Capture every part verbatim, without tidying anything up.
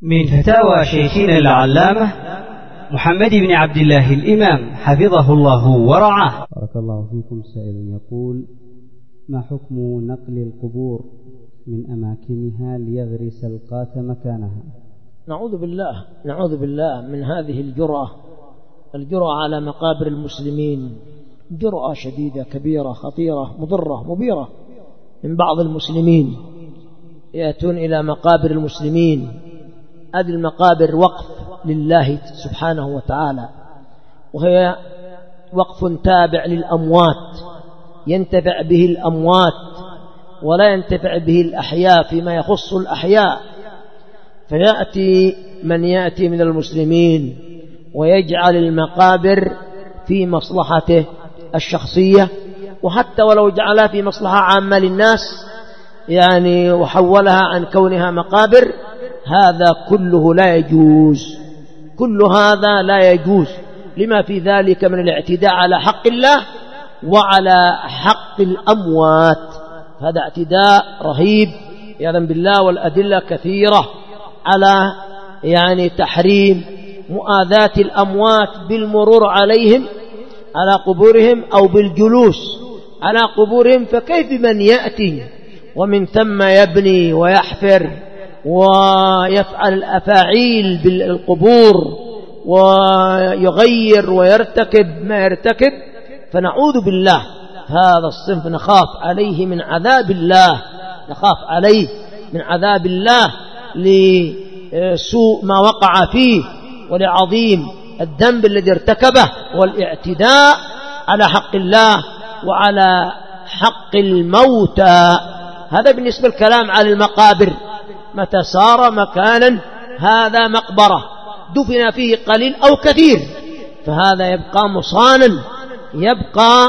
من فتاوى شيخنا العلامة محمد بن عبد الله الإمام حفظه الله ورعاه. بارك الله فيكم. سائل يقول: ما حكم نقل القبور من أماكنها ليغرس القاث مكانها؟ نعوذ بالله نعوذ بالله من هذه الجرأة الجرأة على مقابر المسلمين، جرأة شديدة كبيرة خطيرة مضرة مبيرة من بعض المسلمين، يأتون إلى مقابر المسلمين. هذه المقابر وقف لله سبحانه وتعالى، وهي وقف تابع للأموات ينتفع به الأموات ولا ينتفع به الأحياء فيما يخص الأحياء. فيأتي من يأتي من المسلمين ويجعل المقابر في مصلحته الشخصية، وحتى ولو جعلها في مصلحة عامة للناس يعني وحولها عن كونها مقابر، هذا كله لا يجوز، كل هذا لا يجوز لما في ذلك من الاعتداء على حق الله وعلى حق الأموات. هذا اعتداء رهيب عياذا بالله، والأدلة كثيرة على يعني تحريم مؤاذاة الأموات بالمرور عليهم على قبورهم أو بالجلوس على قبورهم. فكيف من يأتي ومن ثم يبني ويحفر ويفعل الأفاعيل بالقبور ويغير ويرتكب ما يرتكب؟ فنعوذ بالله هذا الصنف نخاف عليه من عذاب الله، نخاف عليه من عذاب الله لسوء ما وقع فيه ولعظيم الذنب الذي ارتكبه والاعتداء على حق الله وعلى حق الموتى. هذا بالنسبة للكلام على المقابر. متى صار مكانا هذا مقبرة دفن فيه قليل أو كثير، فهذا يبقى مصانا، يبقى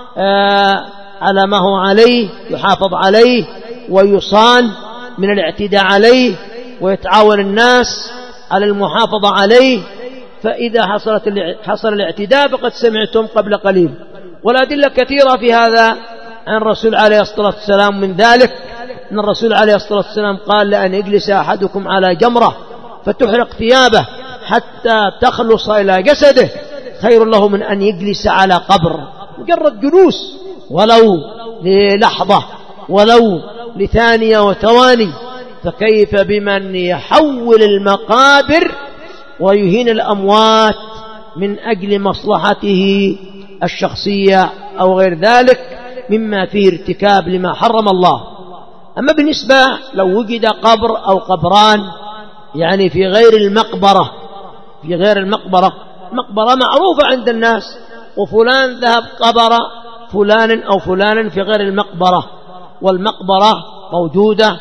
آه على ما هو عليه، يحافظ عليه ويصان من الاعتداء عليه، ويتعاون الناس على المحافظة عليه. فإذا حصلت حصل الاعتداء فقد سمعتم قبل قليل، والأدلة كثيرة في هذا عن الرسول عليه الصلاة والسلام. من ذلك أن الرسول عليه الصلاة والسلام قال: لأن يجلس أحدكم على جمرة فتحرق ثيابه حتى تخلص إلى جسده خير له من أن يجلس على قبر. مجرد جلوس ولو للحظة ولو لثانية وثواني، فكيف بمن يحول المقابر ويهين الأموات من أجل مصلحته الشخصية أو غير ذلك مما فيه ارتكاب لما حرم الله. أما بالنسبة لو وجد قبر أو قبران يعني في غير المقبرة في غير المقبرة مقبرة معروفة عند الناس، وفلان ذهب قبر فلان أو فلان في غير المقبرة، والمقبرة موجودة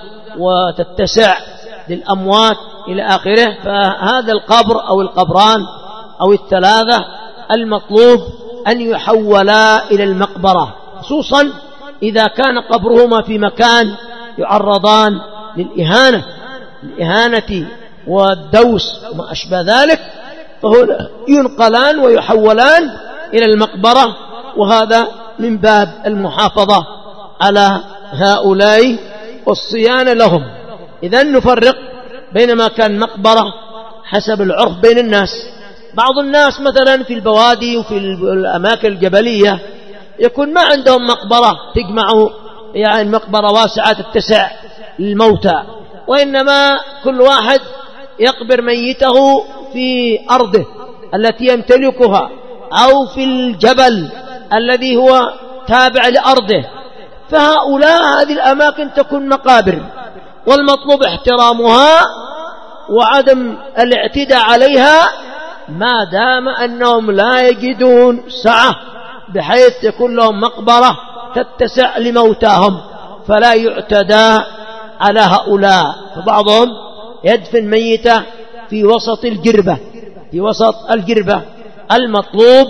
وتتسع للأموات إلى آخره، فهذا القبر أو القبران أو الثلاثة المطلوب أن يحولا إلى المقبرة، خصوصا إذا كان قبرهما في مكان يعرضان للإهانة الإهانة والدوس وما أشبه ذلك، فهنا ينقلان ويحولان إلى المقبرة، وهذا من باب المحافظة على هؤلاء والصيانة لهم. إذن نفرق بين ما كان مقبرة حسب العرف بين الناس. بعض الناس مثلا في البوادي وفي الأماكن الجبلية يكون ما عندهم مقبرة تجمعه يعني مقبرة واسعة تتسع للموتى، وإنما كل واحد يقبر ميته في أرضه التي يمتلكها أو في الجبل الذي هو تابع لأرضه. فهؤلاء هذه الأماكن تكون مقابر، والمطلوب احترامها وعدم الاعتداء عليها ما دام أنهم لا يجدون سعة بحيث يكون لهم مقبرة تتسع لموتاهم، فلا يعتدى على هؤلاء. فبعضهم يدفن ميته في وسط الجربة في وسط الجربة المطلوب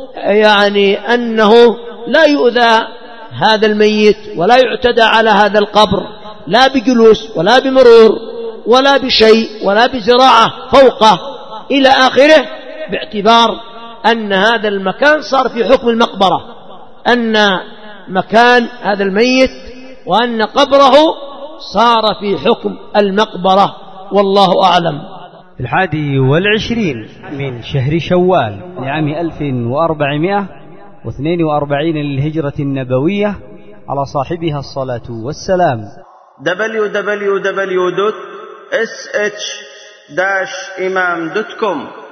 يعني أنه لا يؤذى هذا الميت ولا يعتدى على هذا القبر، لا بجلوس ولا بمرور ولا بشيء ولا بزراعة فوقه إلى آخره، باعتبار أن هذا المكان صار في حكم المقبرة، أن مكان هذا الميت وأن قبره صار في حكم المقبرة، والله أعلم. في الحادي والعشرين من شهر شوال لعام ألف وأربعمائة واثنين وأربعين للهجرة النبوية على صاحبها الصلاة والسلام. دبليو دبليو دبليو دوت إس إتش داش إمام دوت كوم